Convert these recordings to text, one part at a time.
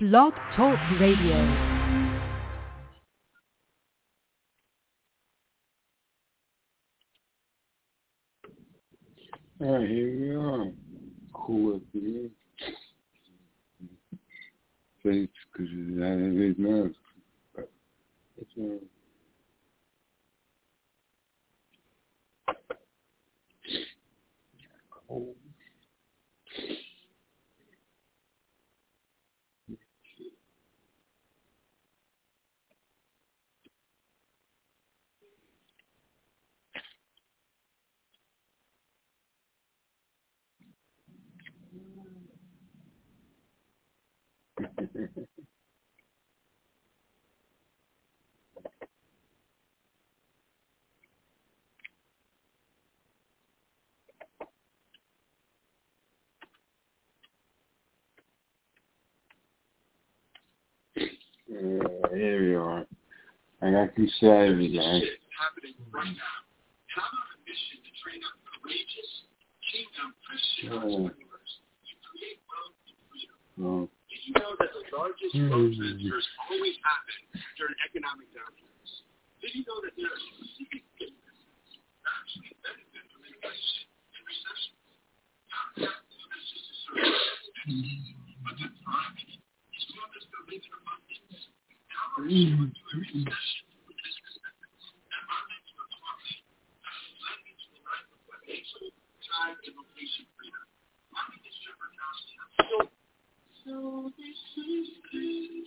Blog Talk Radio. All right, here we are. Cool up here. Thanks, because I have it now. Cold. Here we are. I got you savvy, guys. Happening right now. And I'm on a mission to train up courageous, kingdom Christian entrepreneurs to create wealth and freedom. Did you know that the largest growth ventures always happen during economic downturns? Did you know that there are specific businesses that actually benefit from inflation and recessions? Not that businesses to serve, but to thrive is one that's the reason abundance. How are you to a recession? Time and location freedom. My name is Trevor Kowski. So this is good.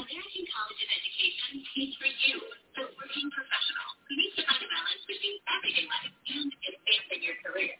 American College of Education is for you, the working professional who needs to find a balance between everyday life and advancing your career.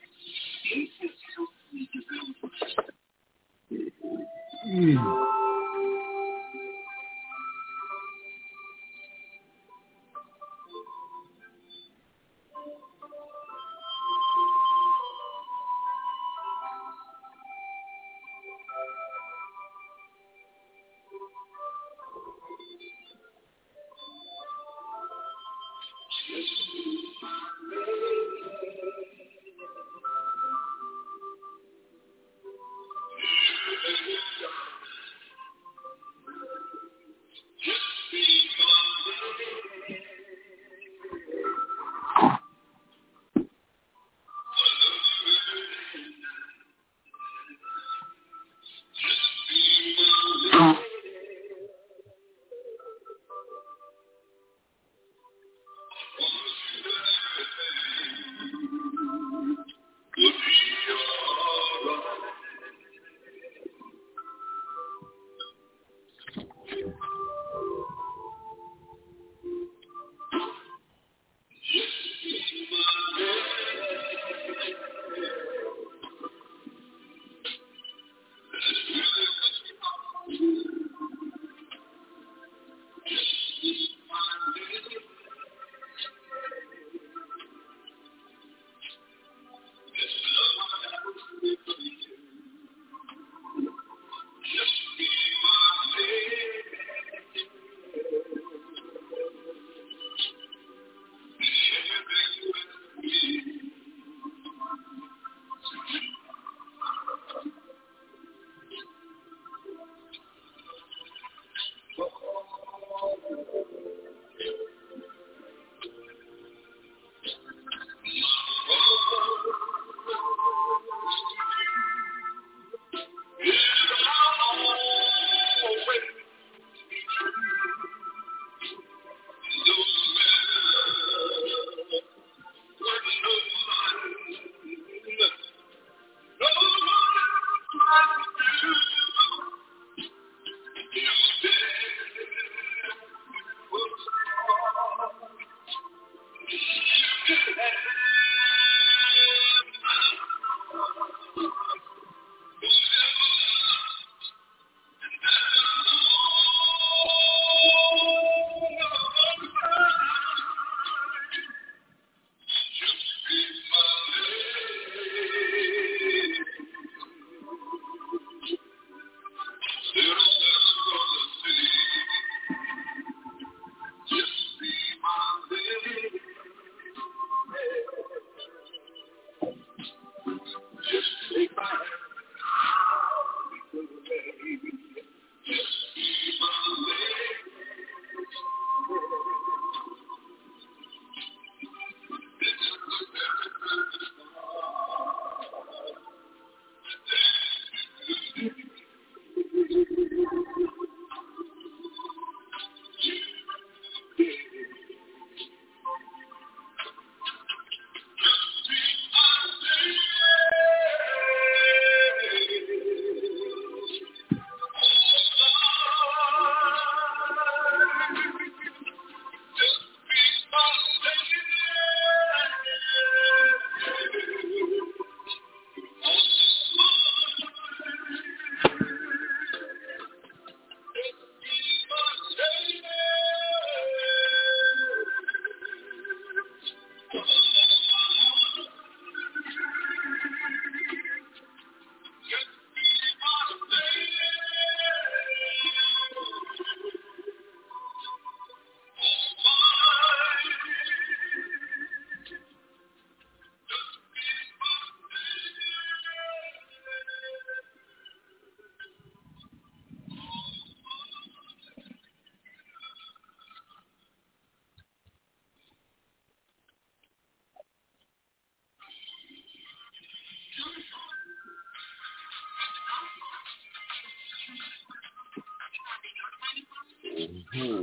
Hmm.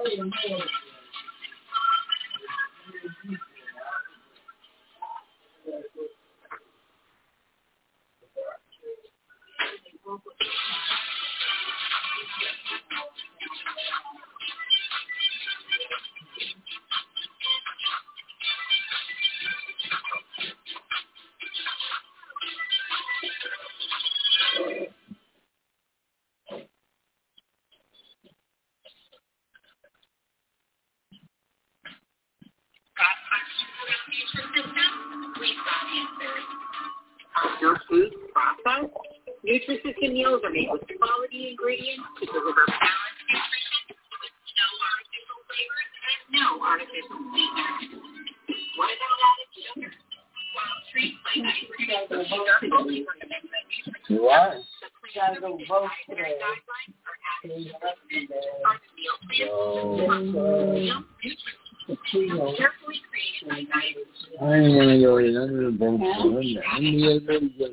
Your food process. Nutrisystem meals are made with quality ingredients to deliver balanced nutrition with no artificial flavors and no artificial sweeteners. What about added sugar? While treats like ice cream are fully recommended by nutritionists, What? the plant-based dietary guidelines are added are the meal plans. Carefully created by dietitians. I ain't gonna go in under the bench. I'm gonna get good.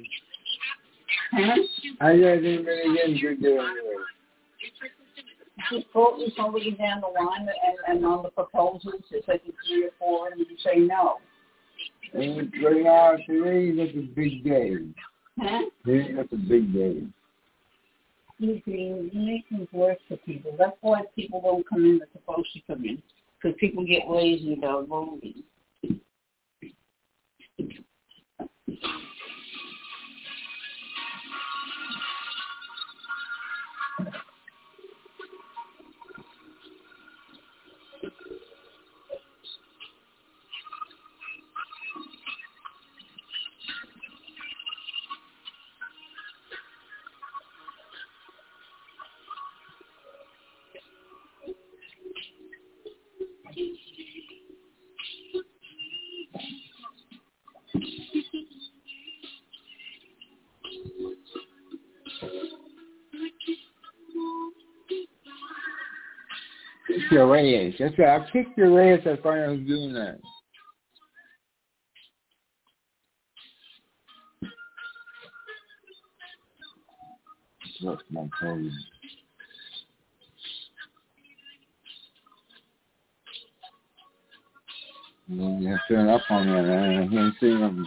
I got to get good anyway. Just quote me somebody down the line and on the proposals, it's like 3 or 4, and you say no. And right now, today, that's a big day. Huh? Today, that's a big day. You make things worse for people. That's why people don't come in that's supposed to come in. Because people get lazy about voting. Kick your ass. That's right. I kicked your ass. I find I was doing that. That's my problem. You have to turn up on that, man. I can't see them.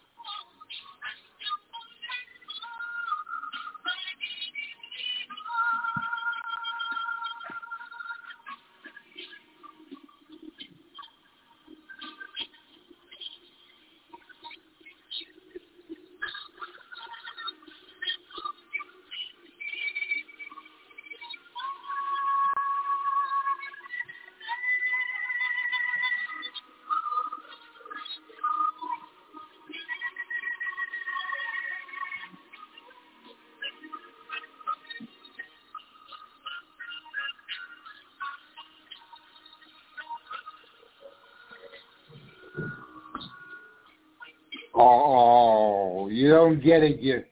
Oh, you don't get it yet.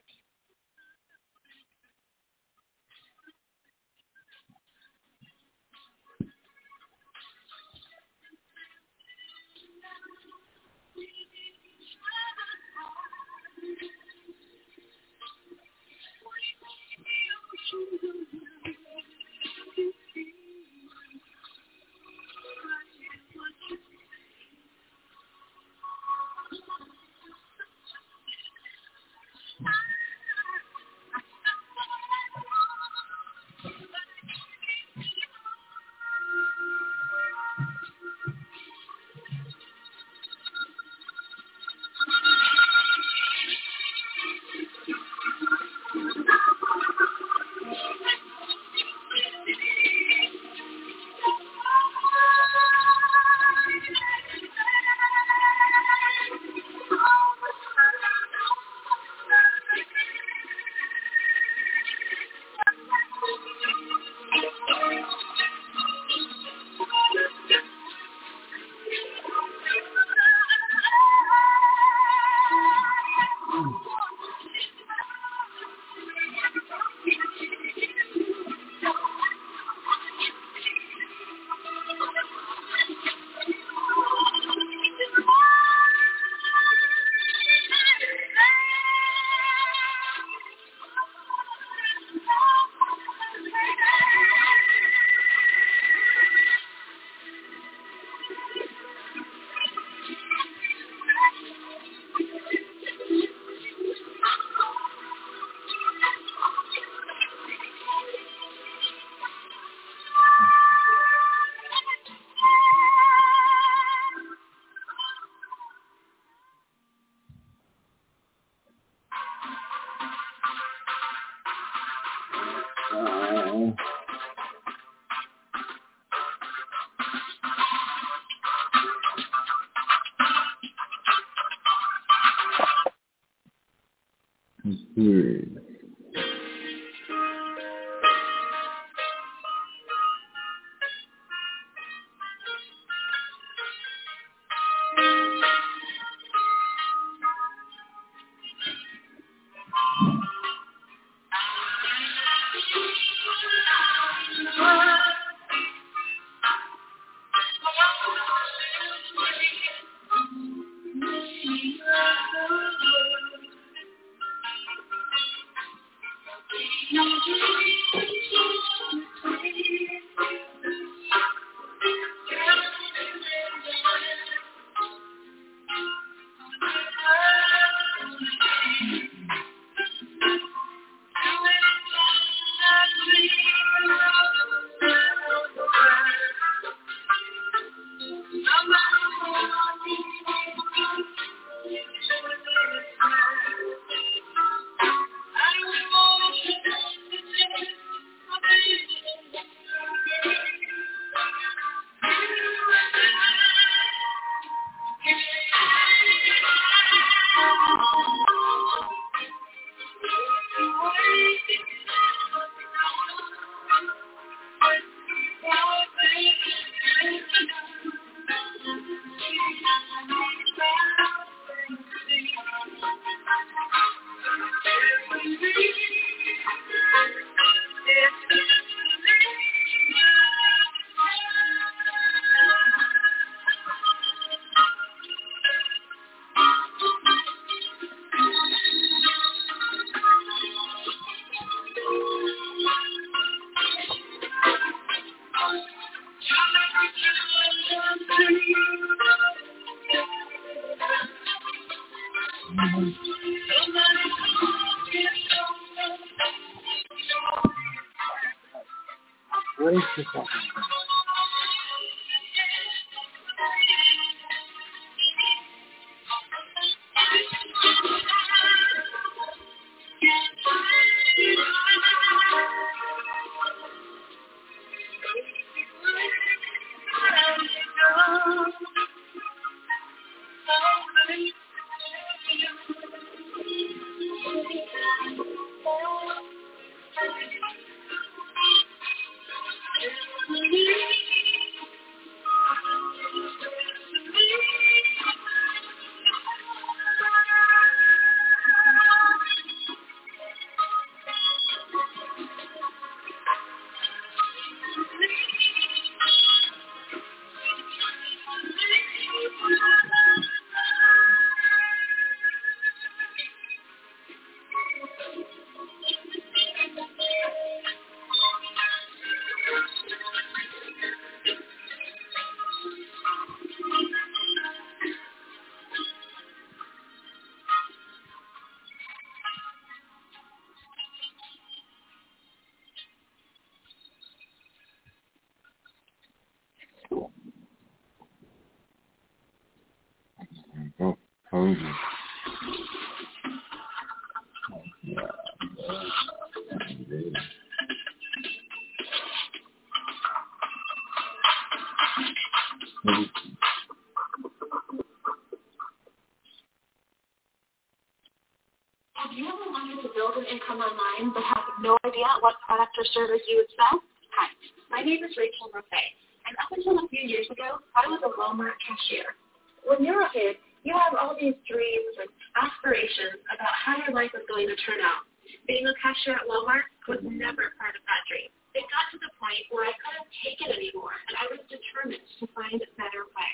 Service you would sell? Hi, my name is Rachel Buffet, and up until a few years ago, I was a Walmart cashier. When you're a kid, you have all these dreams and aspirations about how your life is going to turn out. Being a cashier at Walmart was never part of that dream. It got to the point where I couldn't take it anymore, and I was determined to find a better way.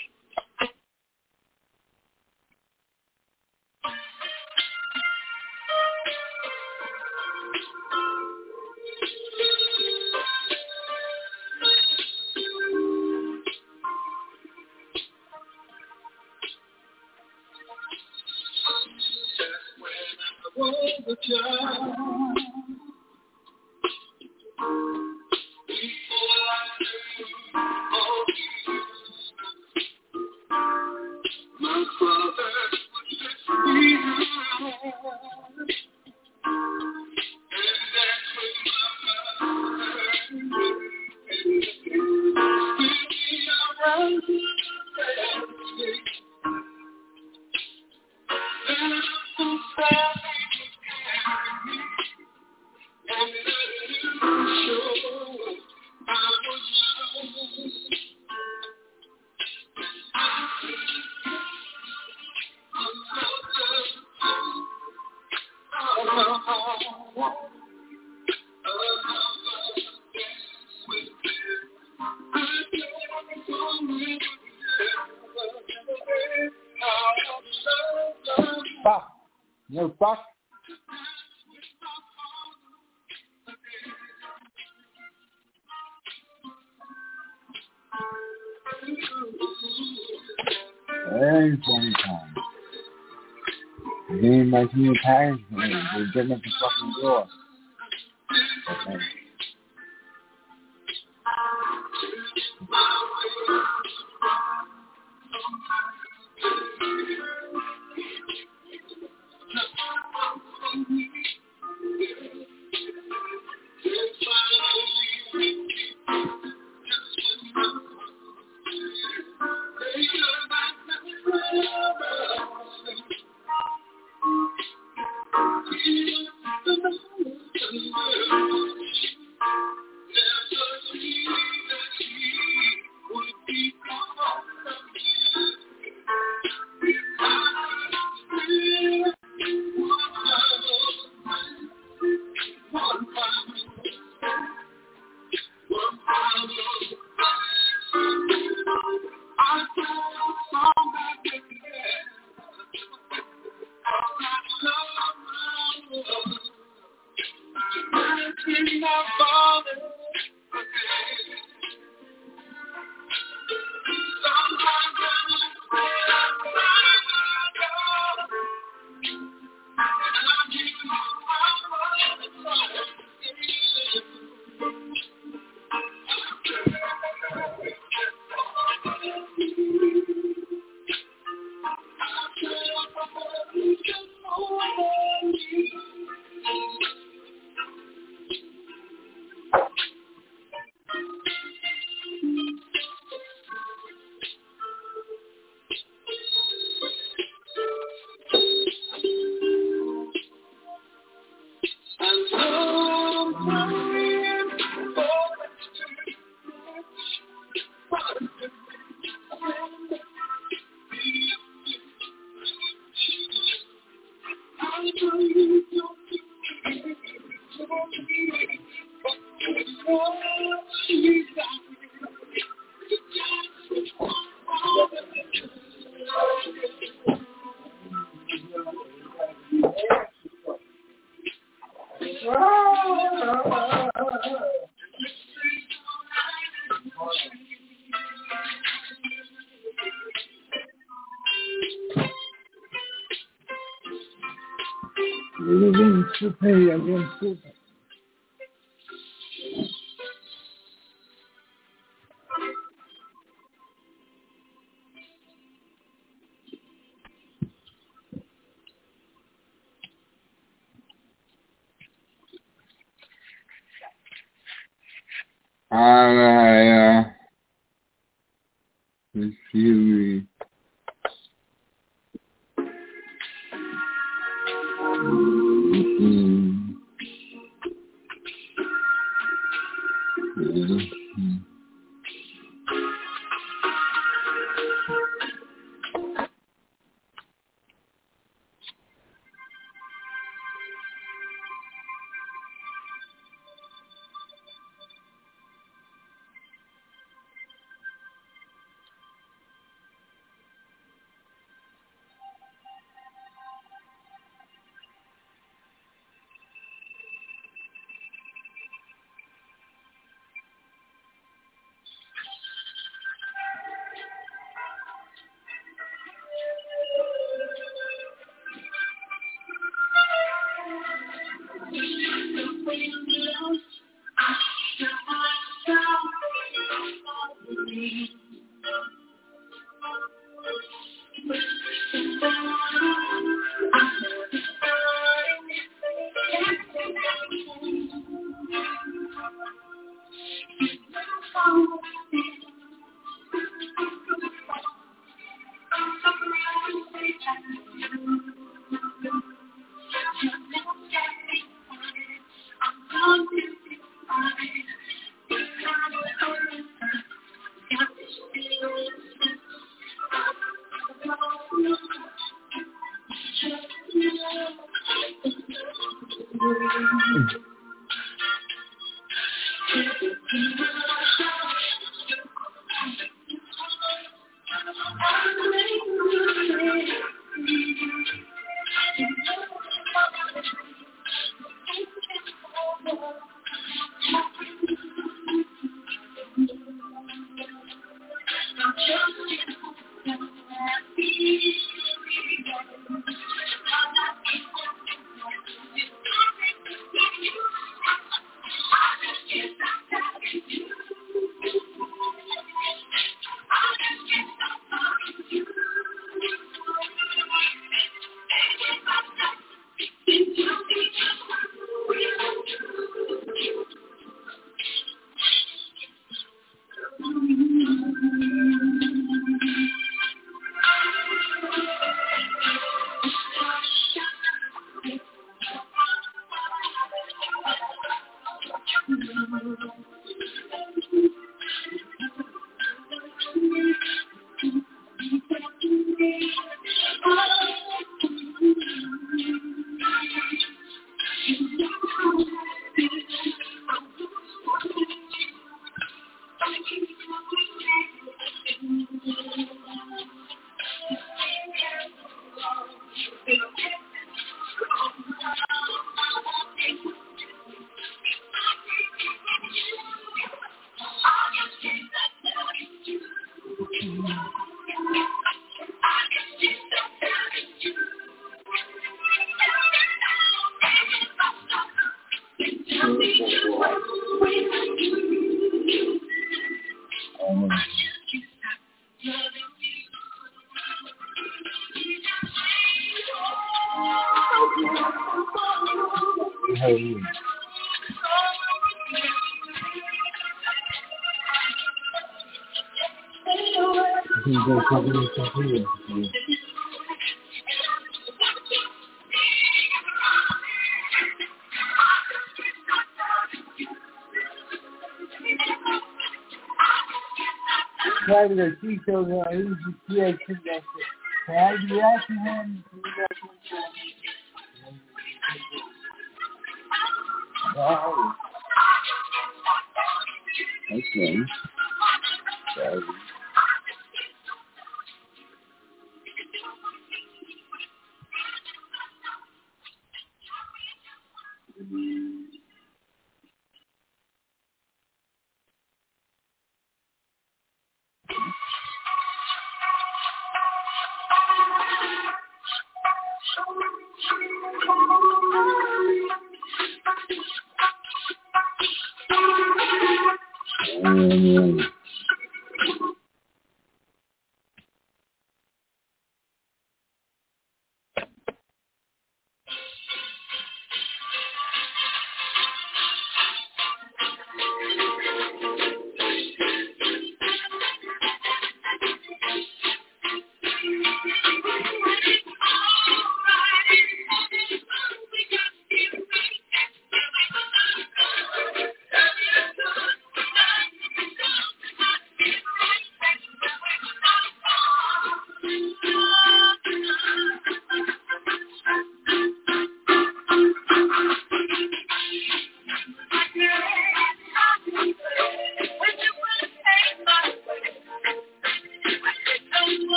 Fuck. No fuck. Very funny time. Getting my new parents, they're getting at the fucking door. Okay. Let's see. Private or she shows up, he's just yeah, how do you ask him? Wow. Okay. Sorry.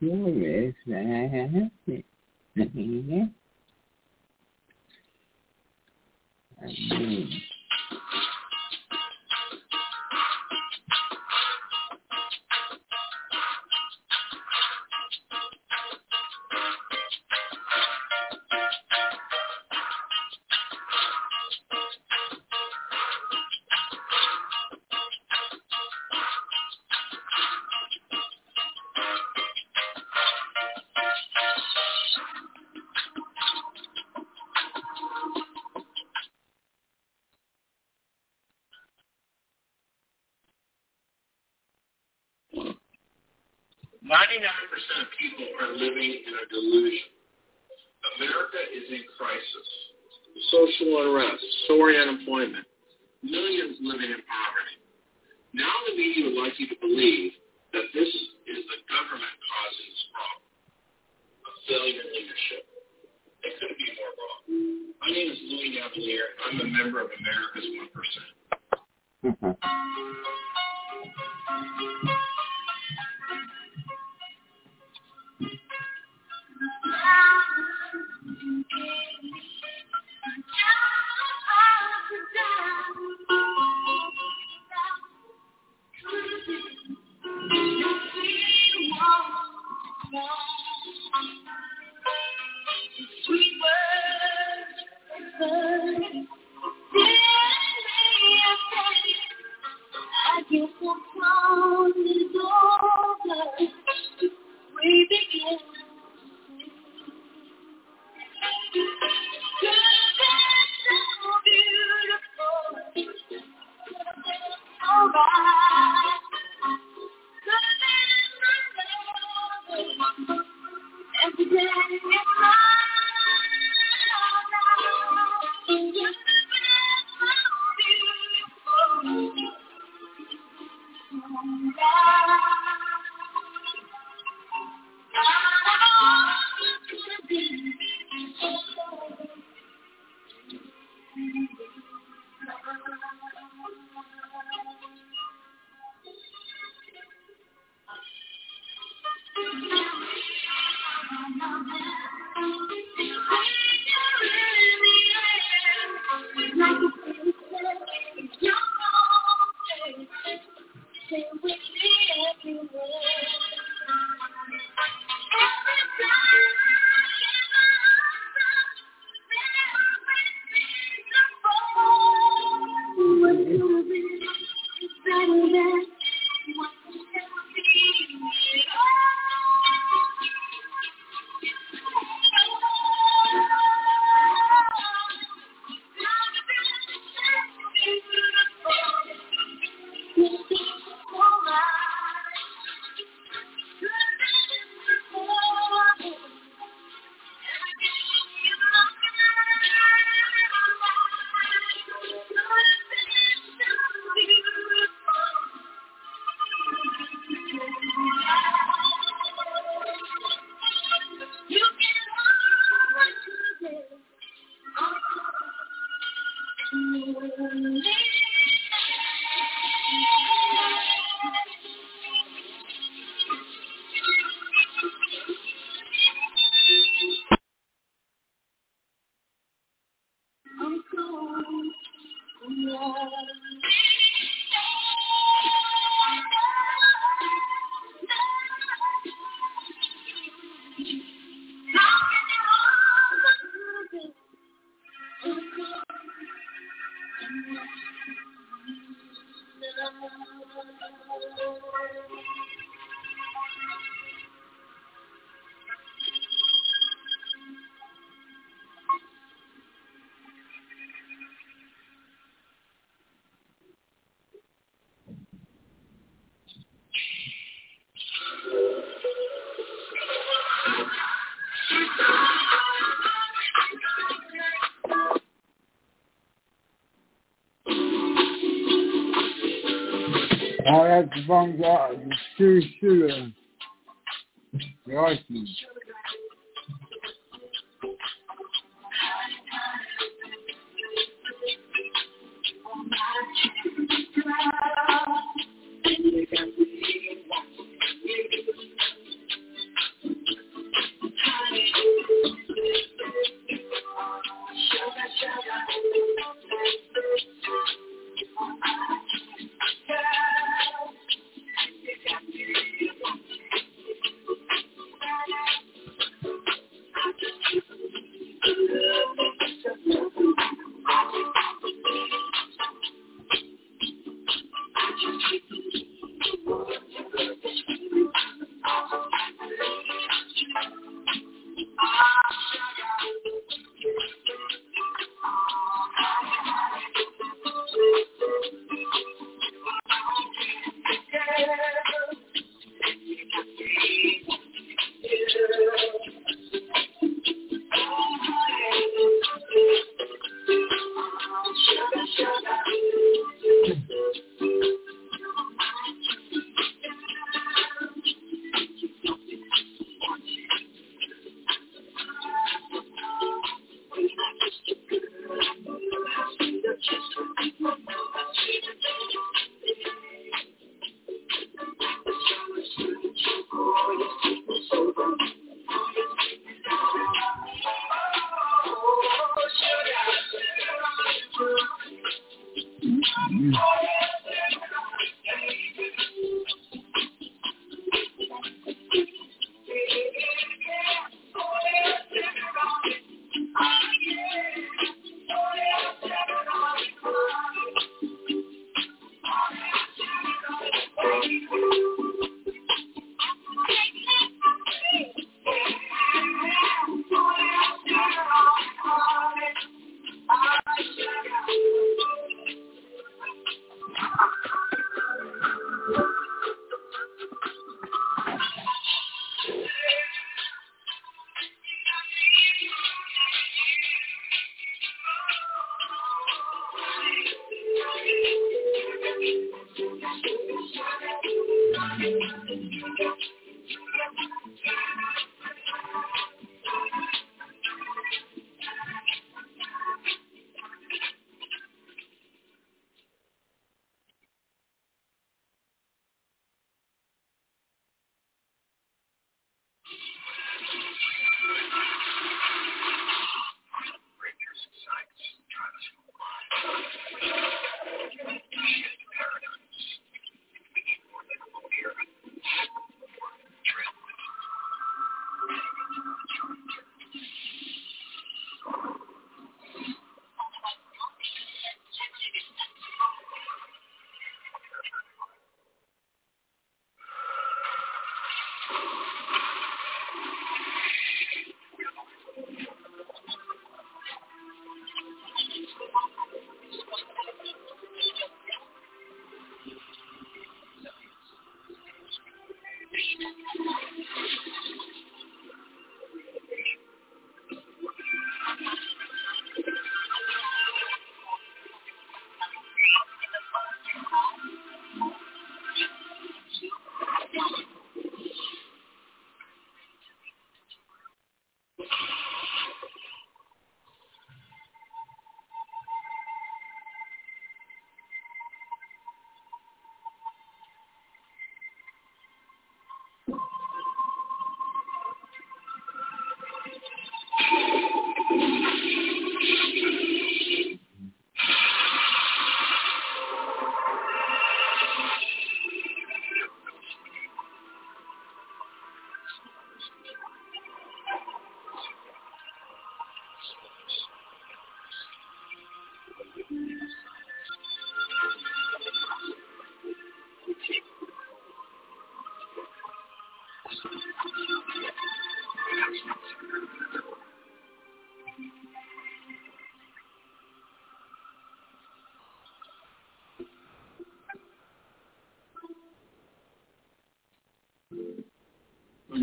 Curious. 99% of people are living in a delusion. America is in crisis. Social unrest, soaring unemployment, millions living in poverty. Now the media would like you to believe that this is the government causing this problem. A failure in leadership. It couldn't be more wrong. My name is Louis Navalier. I'm a member of America's 1%. That's one guy, the two shooter. Awesome.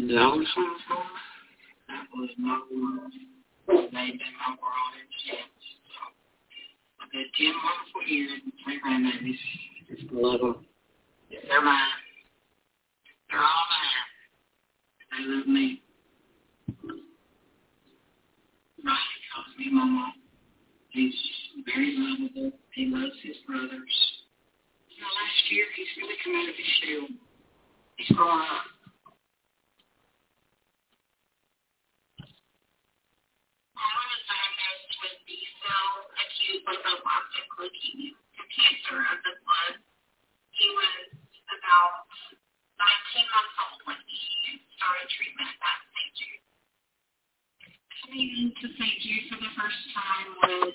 those songs, that was my world. They've been my world and since. So, I've had 10 wonderful years and 3 grandbabies. Just love them. They're mine. They're all mine. They love me. Ryan calls me Mama. He's very lovable. He loves his brothers. Now, last year, he's really come out of his shell. He's growing up. I was diagnosed with B-cell acute lymphoblastic leukemia, a cancer of the blood. He was about 19 months old when he started treatment at St. Jude. Coming to St. Jude for the first time was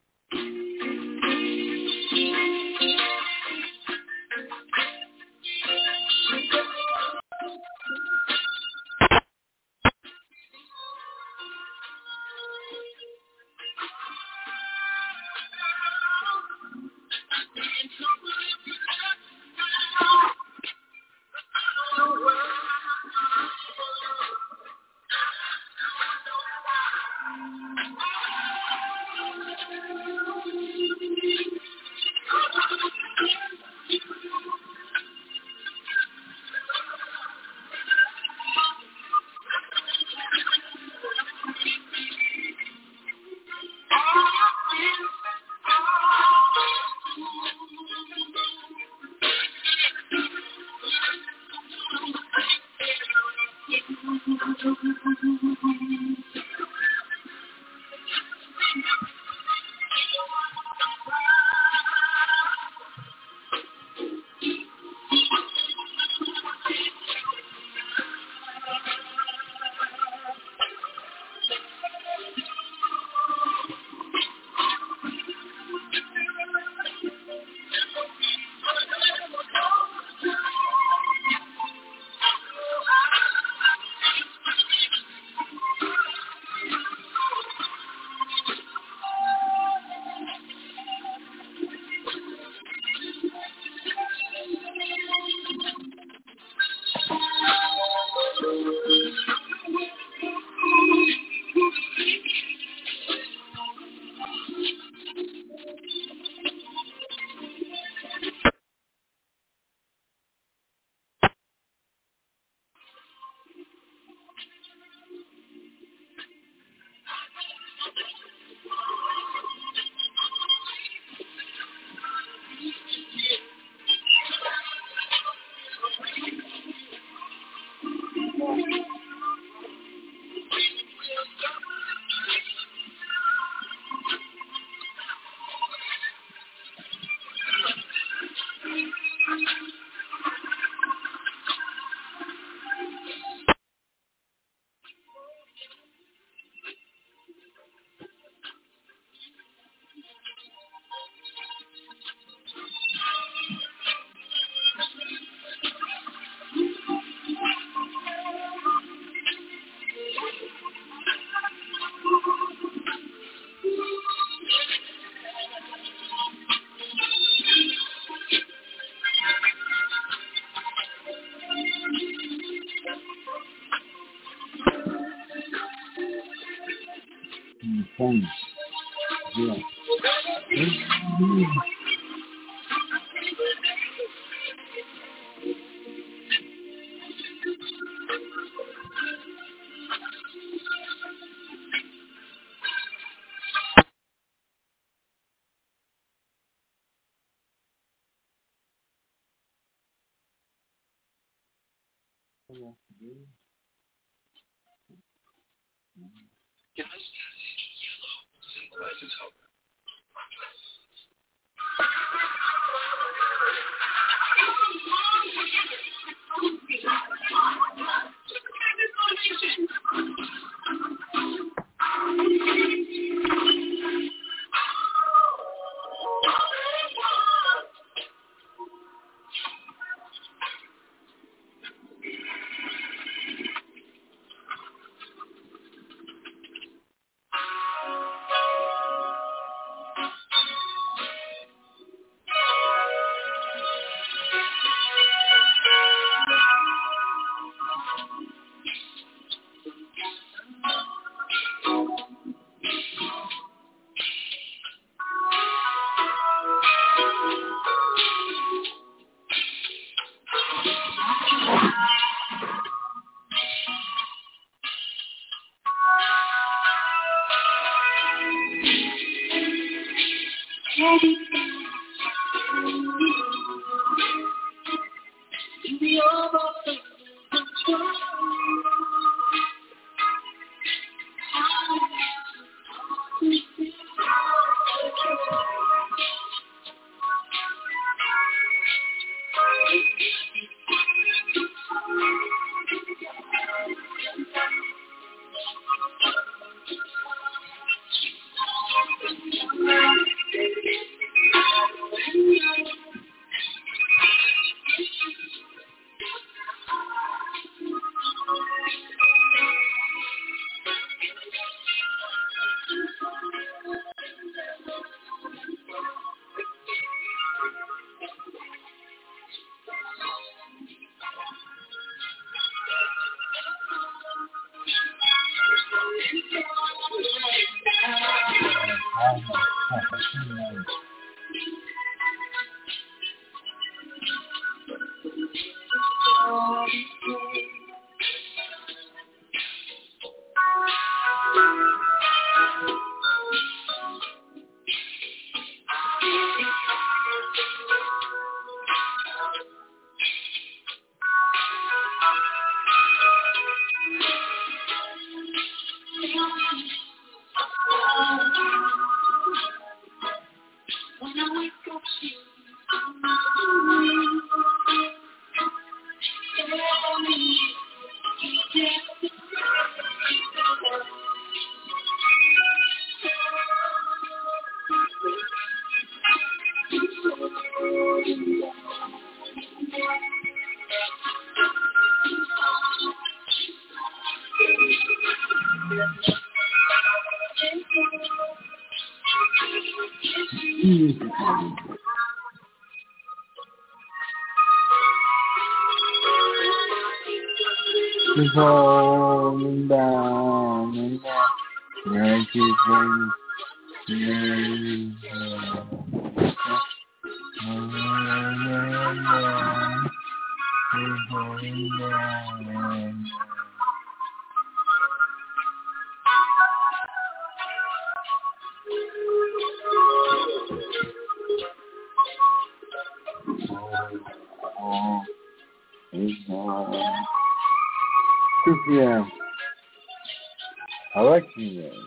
Thanks. Yeah. Falling down and down, I keep falling down. Yeah, I like you, man.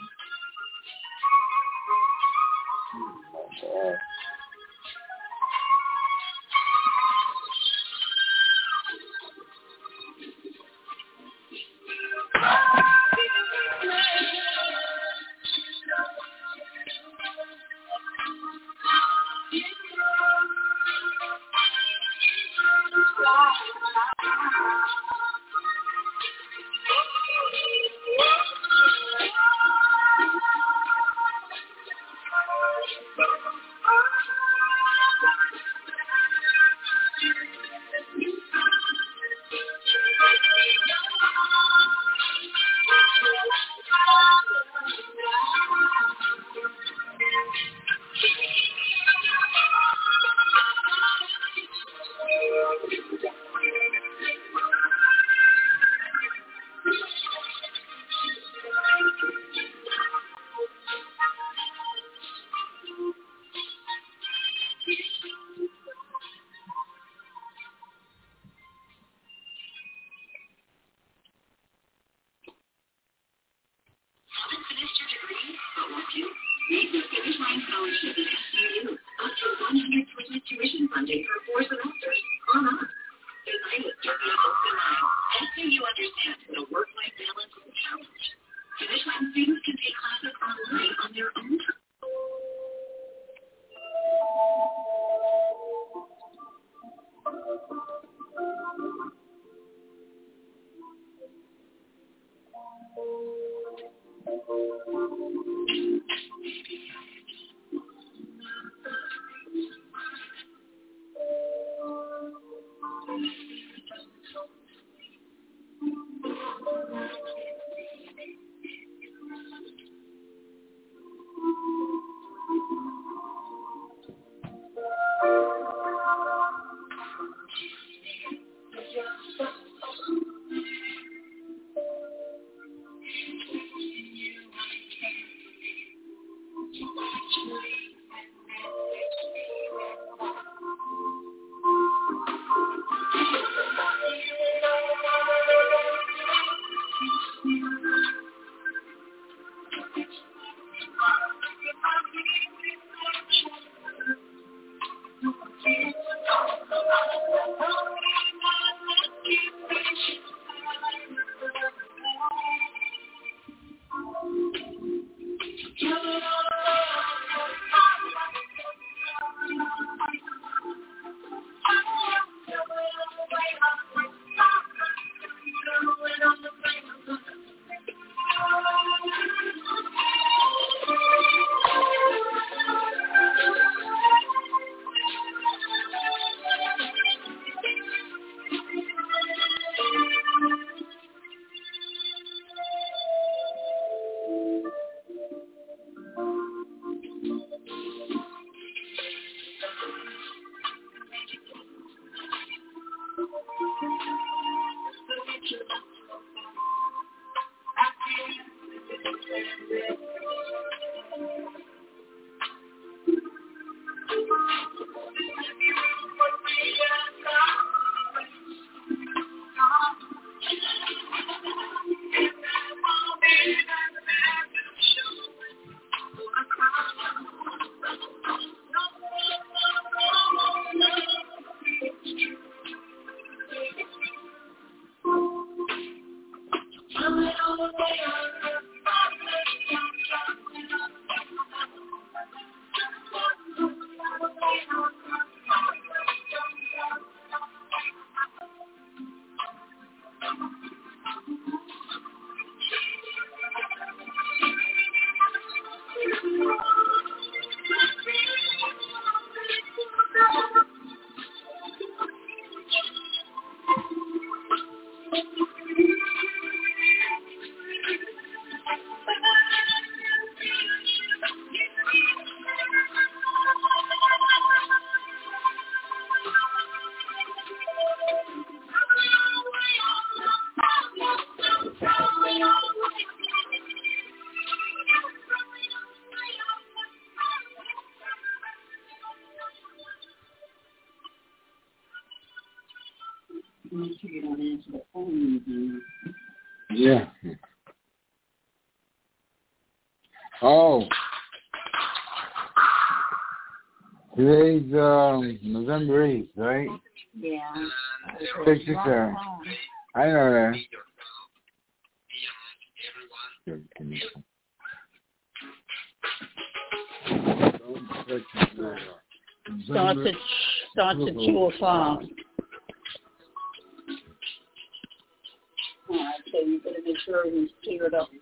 Yeah. Oh. Today's November 8th, right? Yeah. Check this out. I know that. Starts at 2 o'clock. Alright, so you better make sure you clear it up.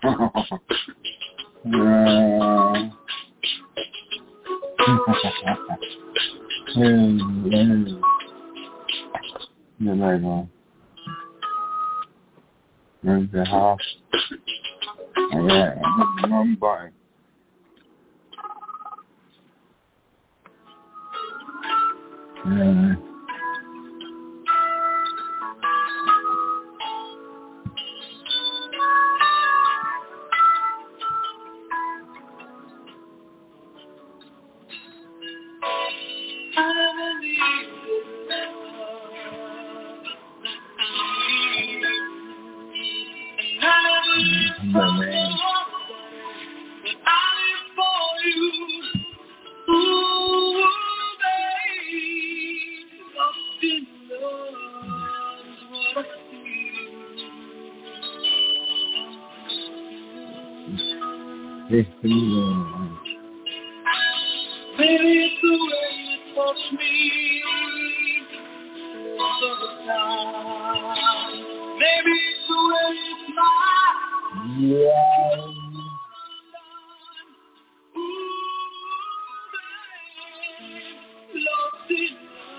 Where's the house? Alright, I'm at the wrong button. Maybe it's the way you touch me most of the time. Maybe it's the way you smile. Yeah. Lost in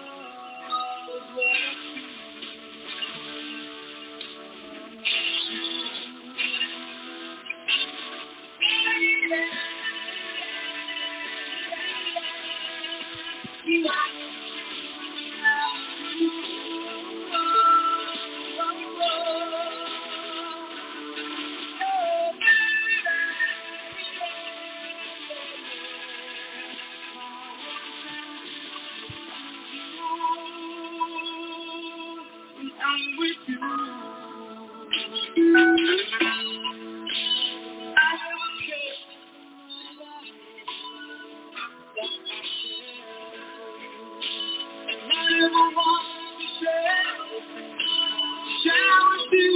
I'm with you. I never cared. And I never wanted to share with you.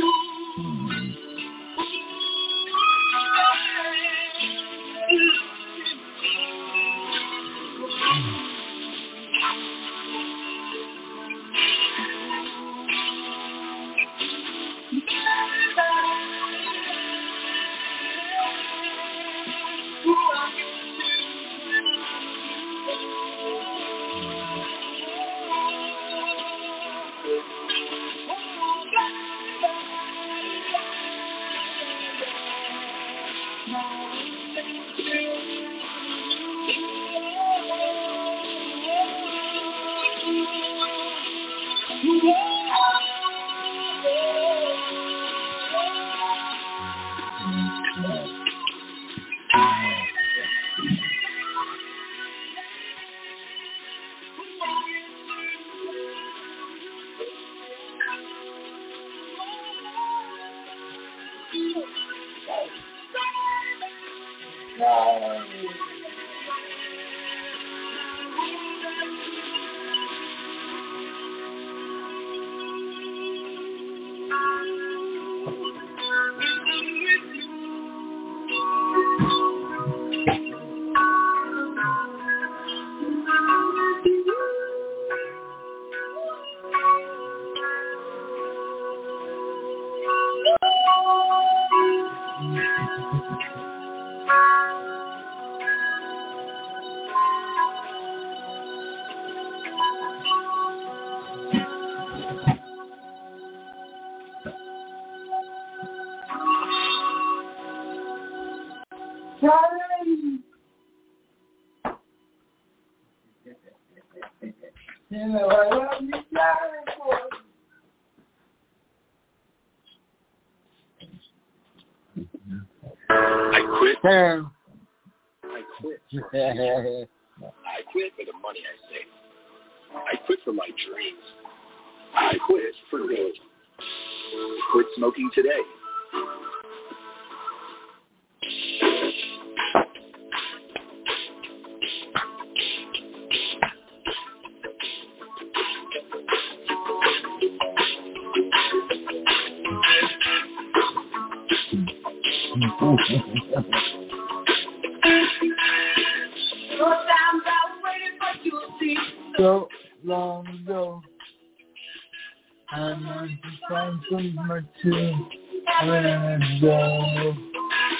I quit for the money I saved. I quit for my dreams. I quit for good. Quit smoking today. So long ago, I want to find somewhere to go.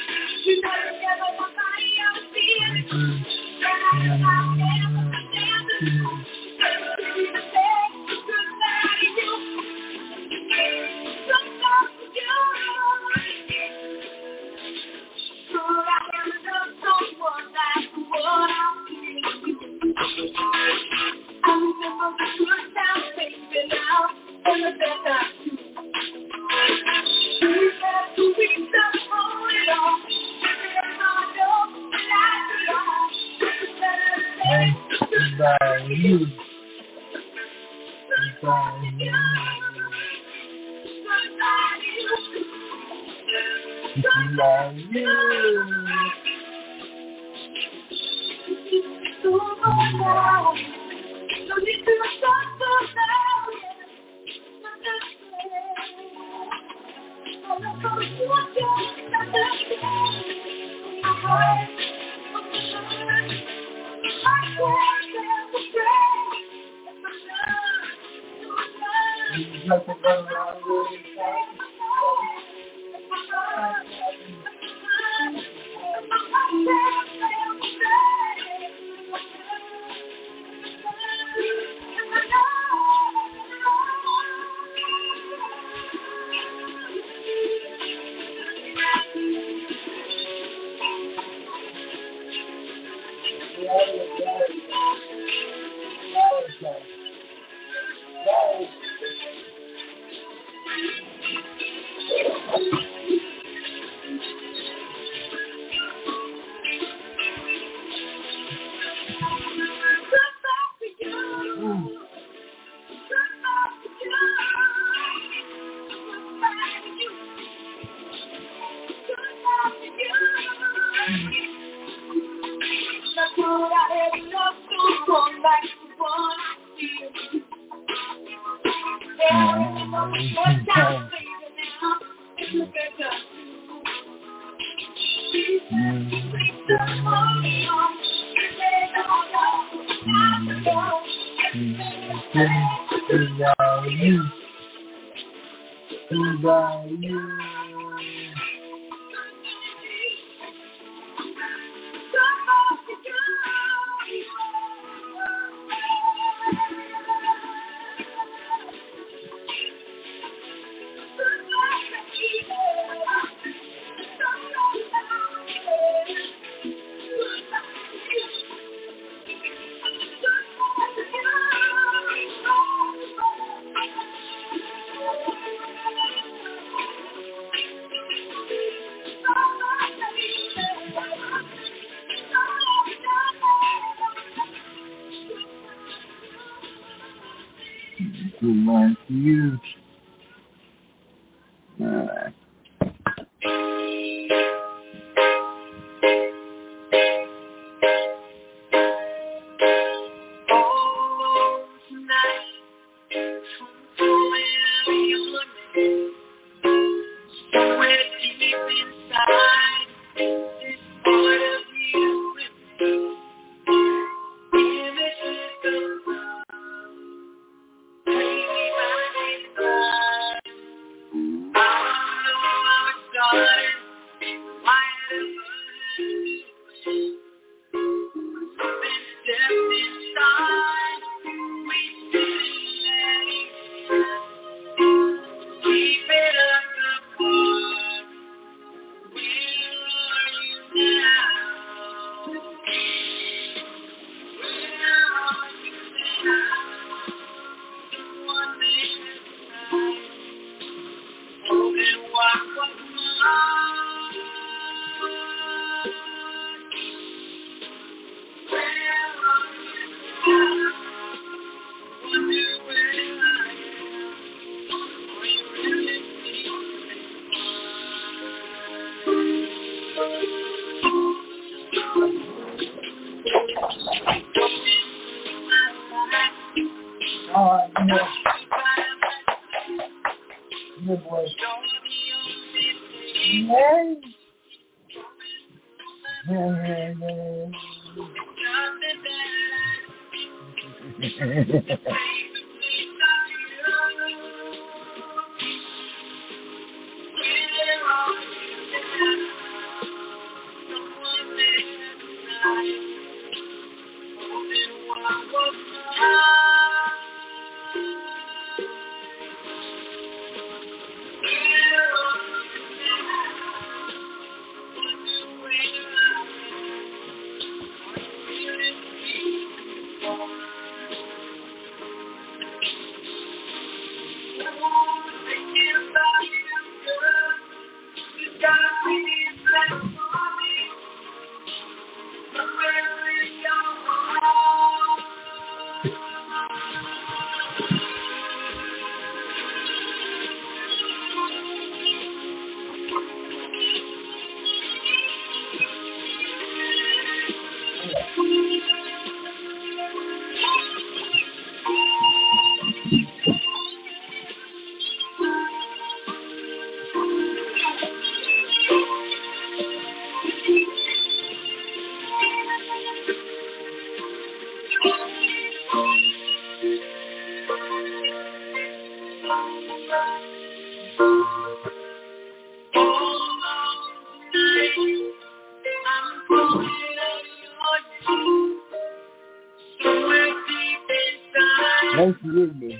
Thank you with me.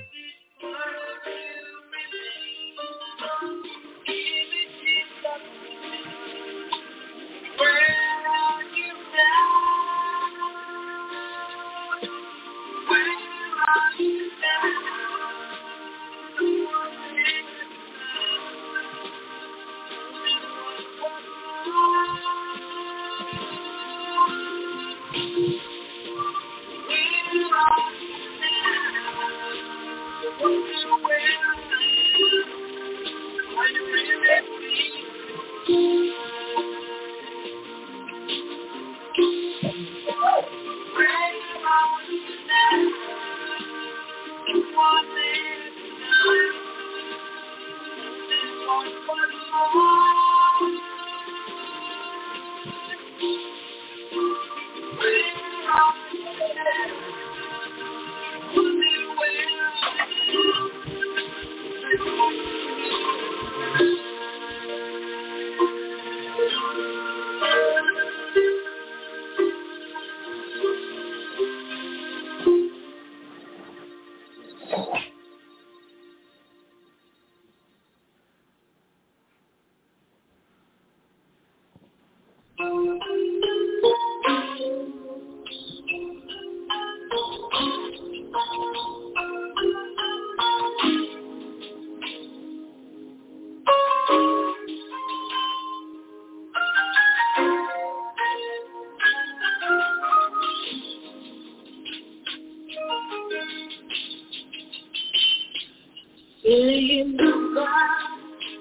In the Bible,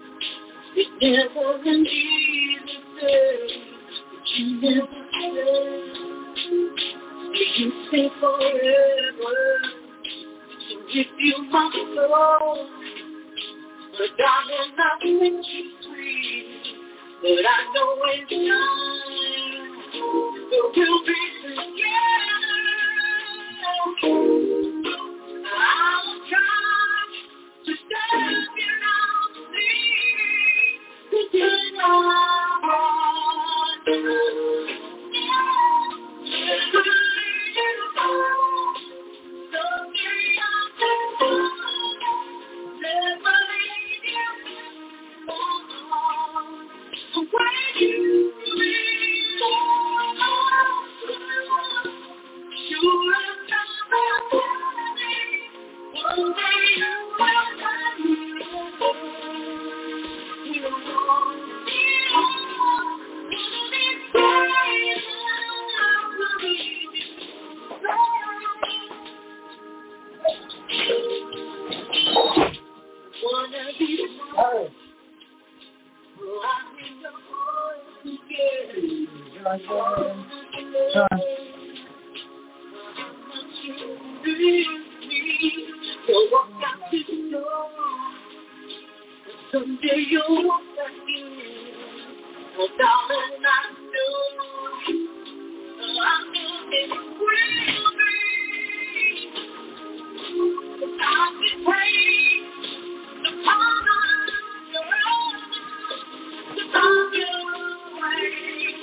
it never been easy, but you never said that you stay forever. So if you must go, but darling, I'll set you free. But I know it's time, but we'll be together. I'll try to stand here now, see the good heart. Someday you'll walk back in, oh darling, I know it will be. I'll be praying the power of your love, the power of your way.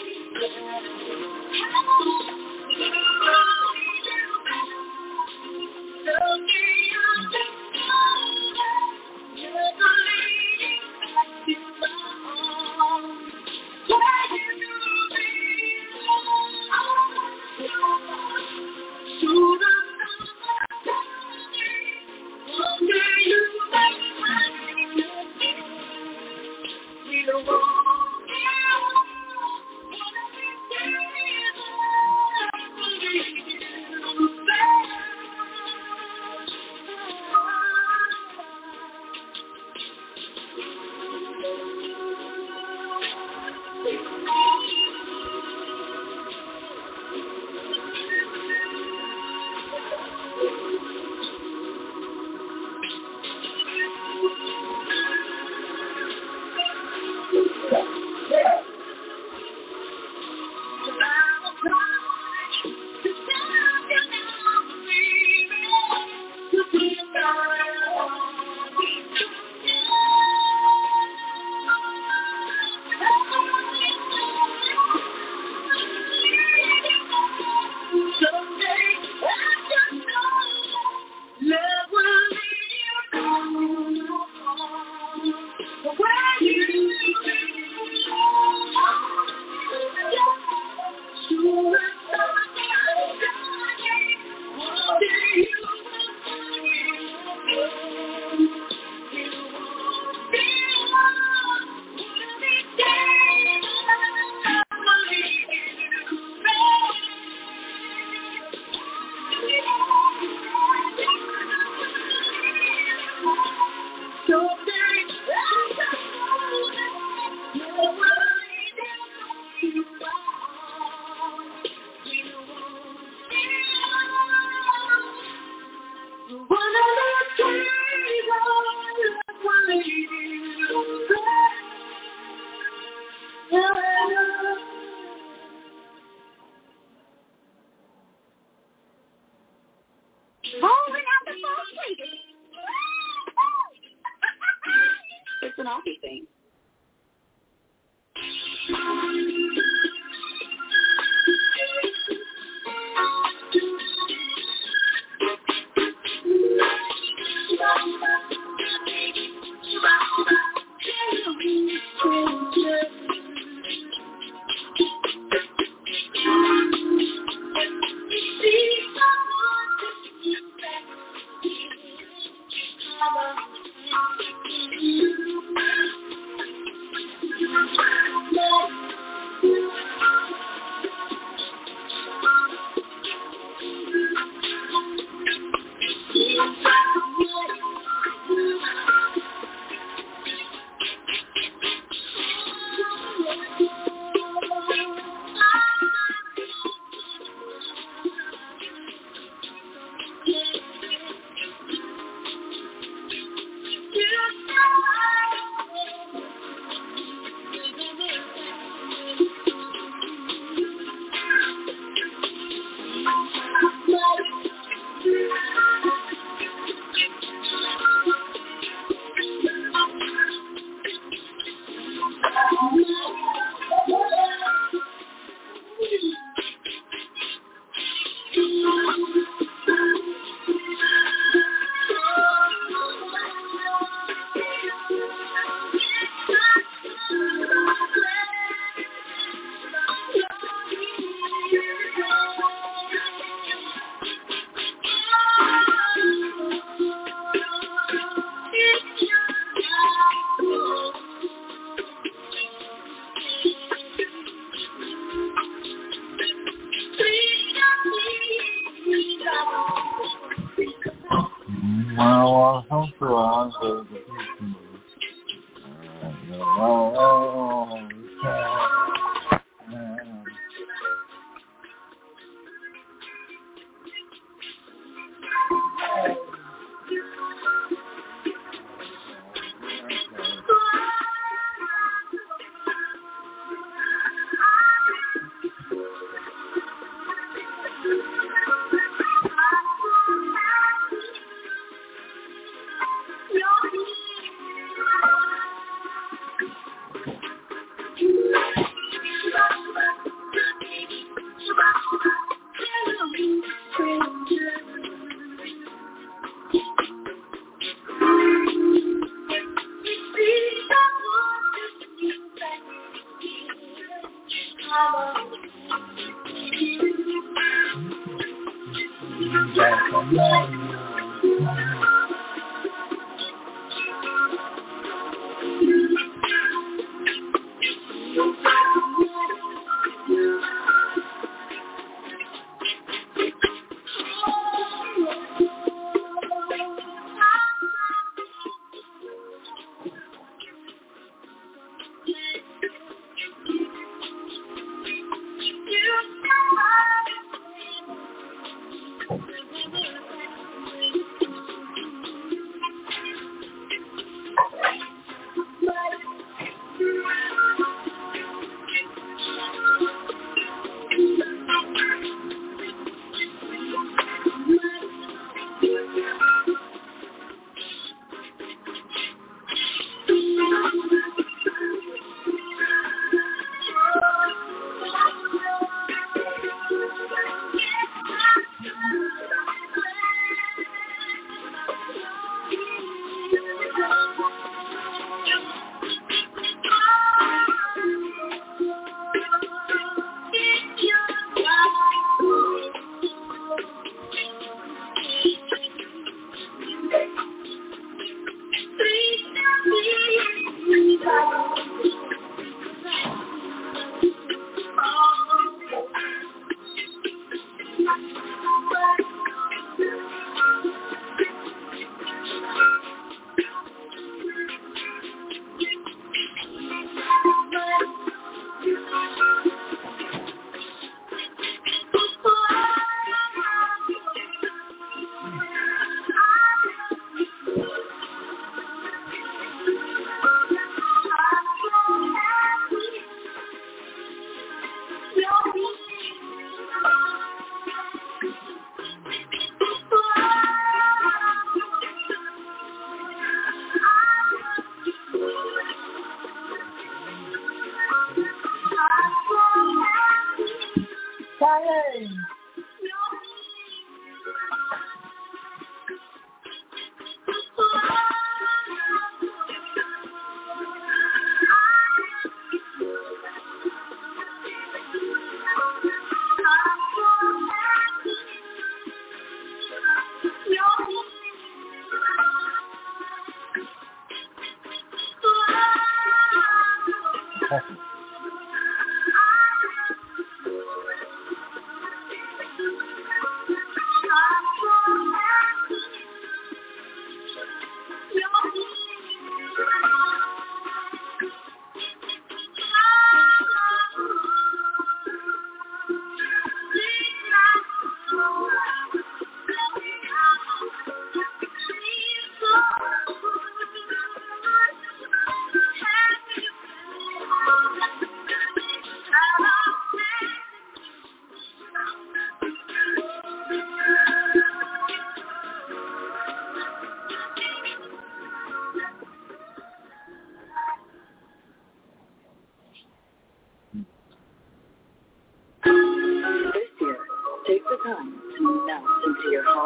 It's an Aussie thing.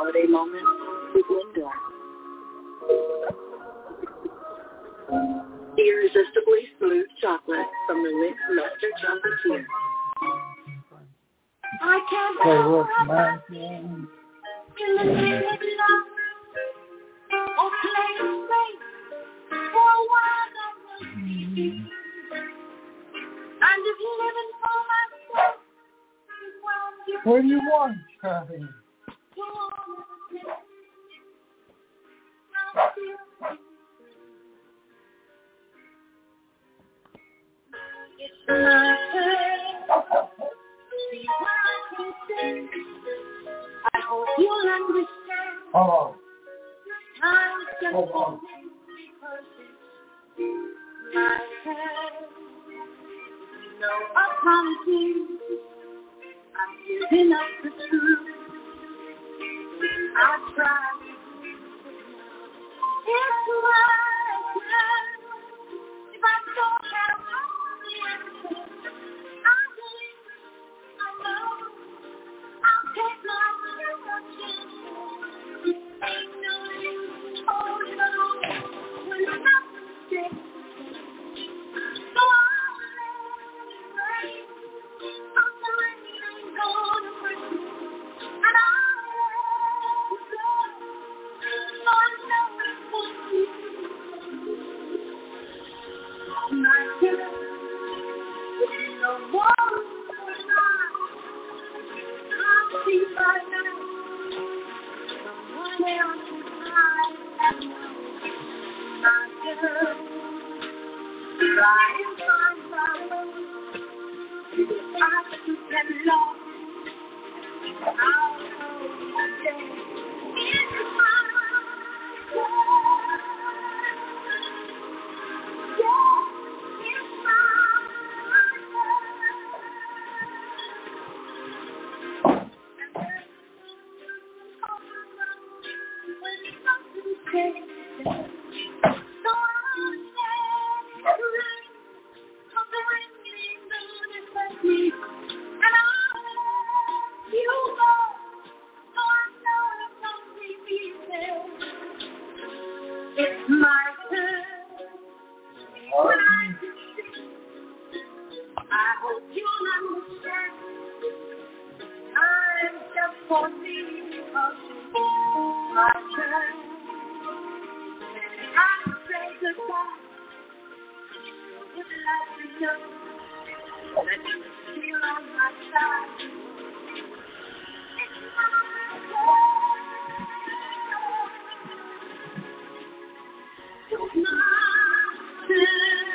holiday moment with Lindor. Irresistibly smooth chocolate from the Lindt Master Chocolatier. I can't help but in the name of love or play safe for a while I will be. And if living for myself is what do you want, Charlie? It's my turn. See what I can say. I hope you'll understand. Oh. Time's just for me because it's my turn. No apologies. I'm giving up the truth. I tried. It's my turn. If I don't have all the answers, I believe, I know, I'll take my chances. Ain't no use holding on when nothing's safe. So I'll let it rain. I'm the rain ain't gonna break. And I'll let it go. So I know it won't be. My girl, there's no more going on. I'll see by now. Someone else is mine and my girl. Try and find my love. If I should get lost, I'll know one day it's my girl. Yeah, it's my girl. When something changes, so I'll let it rain. Cause the rain ain't gonna touch me. And I'll let you go. So I know it won't be easy. It's my turn. When I can see, I hope you'll understand. I'm just for me because it's my turn. I say goodbye. Would like to know that you're still on my side. It's my turn. It's my turn.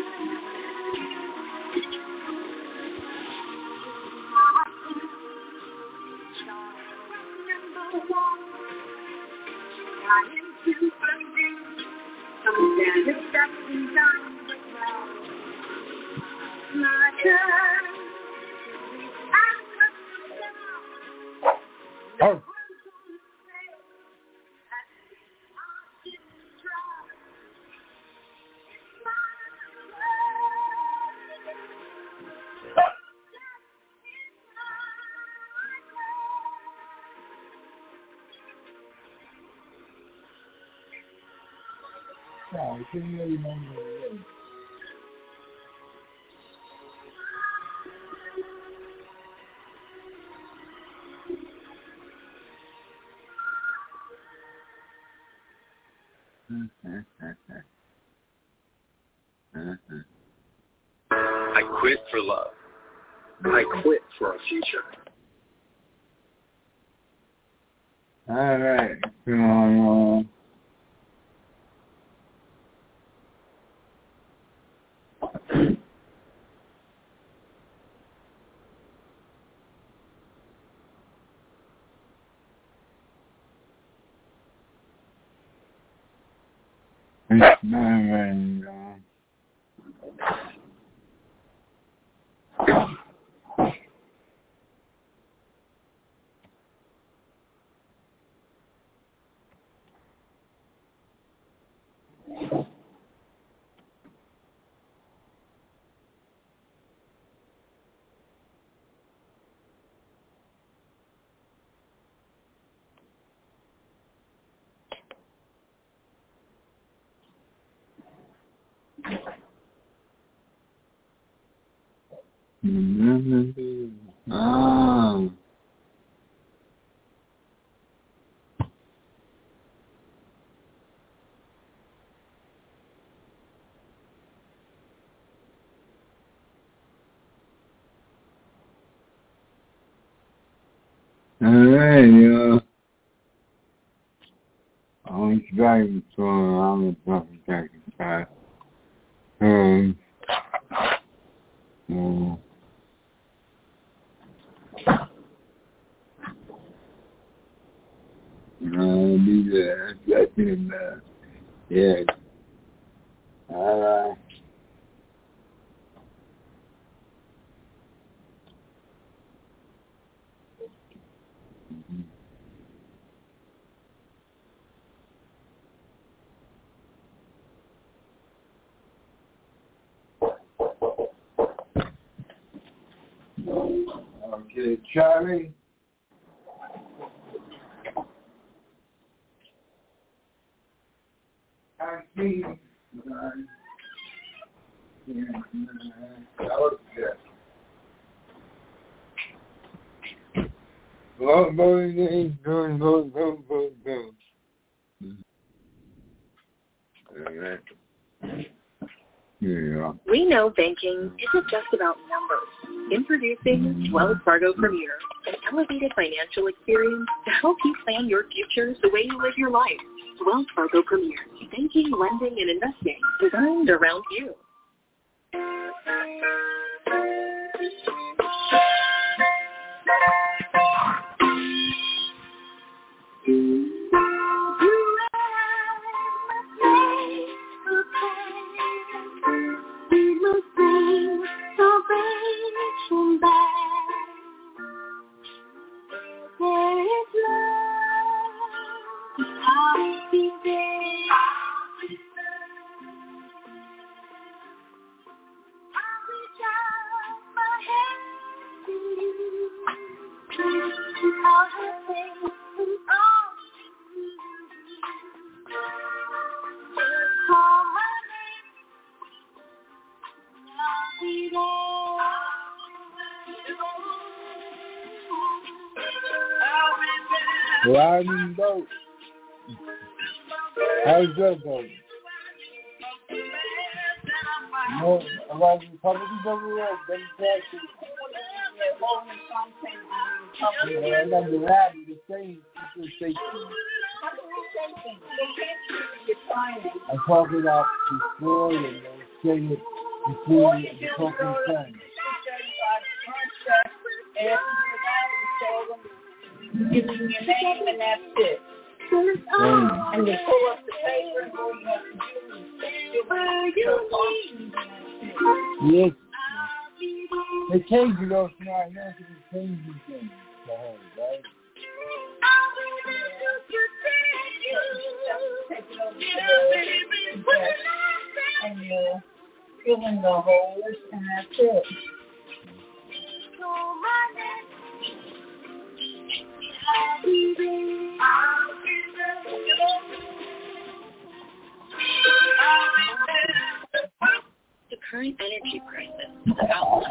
Number one, trying to undo some damage that's been done with love. My turn. I'm just down. No one's gonna say that I didn't try. It's my Yeah, I couldn't really remember the words. I quit for love. I quit for a future. All right. Come on. It's not very long. Ah. Alright, I'm driving, so I'm a fucking taking time. I'll be there. That's in yeah. Alright. Okay, Charlie. I see. Go. Yeah. We know banking isn't just about numbers. Introducing Wells Fargo Premier, an elevated financial experience to help you plan your future the way you live your life. Wells Fargo Premier, banking, lending, and investing designed around you. Riding boat. How's that going? No, a lot of Republicans over there, Democrats. Yeah, I got the rap, the same. I'm talking about before and they say it before the talking thing. Giving your name and that's it. And they pull up the paper and all you have to do is Yes. They change it off now. Now they change things. Right? and you fill in the holes and that's it. The current energy crisis is about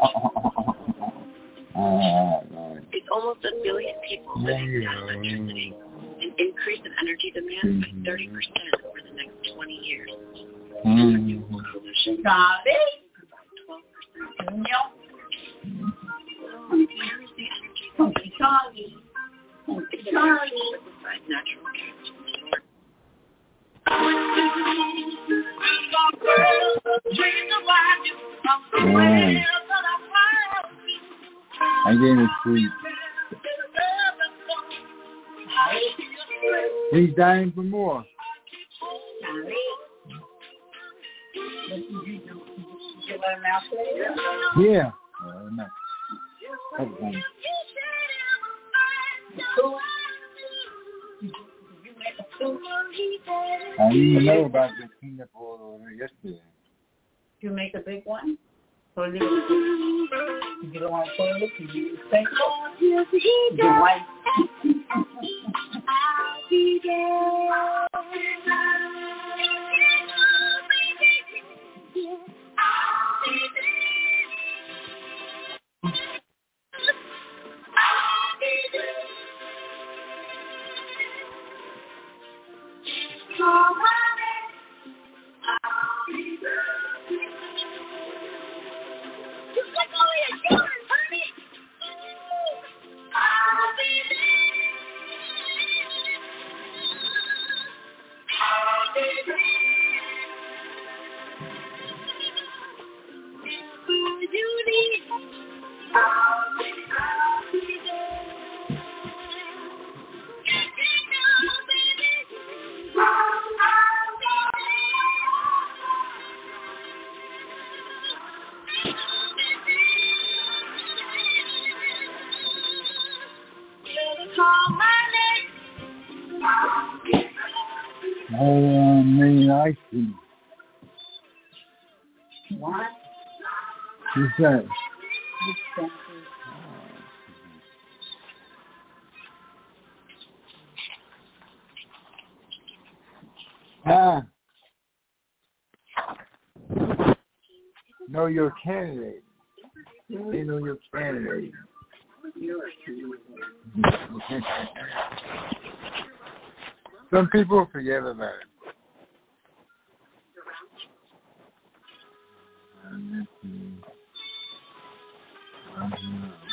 lunch. It's almost 1 billion people living without electricity. An increase in energy demand by 30% over the next 20 years. Renewable solutions Got it. about 12%. Where is the energy? Charlie. Liquefied natural gas from the source. I didn't sleep. He's dying for more. Yeah. I didn't know about the peanut butter yesterday. You make a big one? Or leave it? If you don't want to put it, you use the white. I'll be there. Ice cream. What? What's that? Know your candidate. They know your candidate. Some people forget about it.